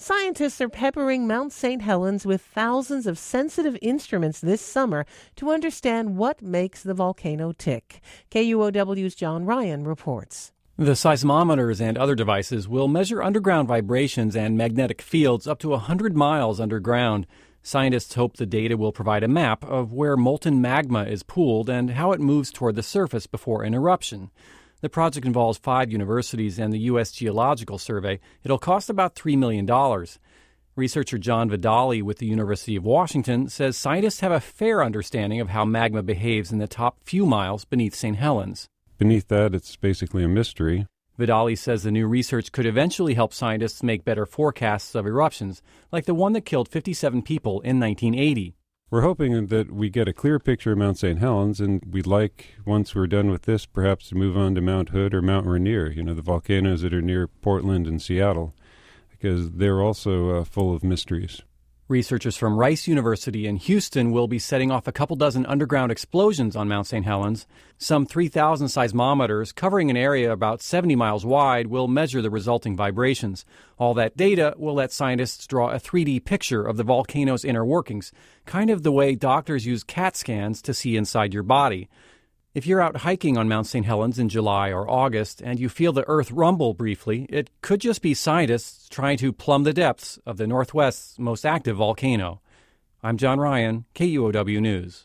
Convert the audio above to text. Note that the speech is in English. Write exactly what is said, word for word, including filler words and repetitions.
Scientists are peppering Mount Saint Helens with thousands of sensitive instruments this summer to understand what makes the volcano tick. K U O W's John Ryan reports. The seismometers and other devices will measure underground vibrations and magnetic fields up to one hundred miles underground. Scientists hope the data will provide a map of where molten magma is pooled and how it moves toward the surface before an eruption. The project involves five universities and the U S Geological Survey. It'll cost about three million dollars. Researcher John Vidali with the University of Washington says scientists have a fair understanding of how magma behaves in the top few miles beneath Saint Helens. Beneath that, it's basically a mystery. Vidali says the new research could eventually help scientists make better forecasts of eruptions, like the one that killed fifty-seven people in nineteen eighty. We're hoping that we get a clear picture of Mount Saint Helens, and we'd like, once we're done with this, perhaps to move on to Mount Hood or Mount Rainier, you know, the volcanoes that are near Portland and Seattle, because they're also uh, full of mysteries. Researchers from Rice University in Houston will be setting off a couple dozen underground explosions on Mount Saint Helens. Some three thousand seismometers covering an area about seventy miles wide will measure the resulting vibrations. All that data will let scientists draw a three D picture of the volcano's inner workings, kind of the way doctors use CAT scans to see inside your body. If you're out hiking on Mount Saint Helens in July or August and you feel the earth rumble briefly, it could just be scientists trying to plumb the depths of the Northwest's most active volcano. I'm John Ryan, K U O W News.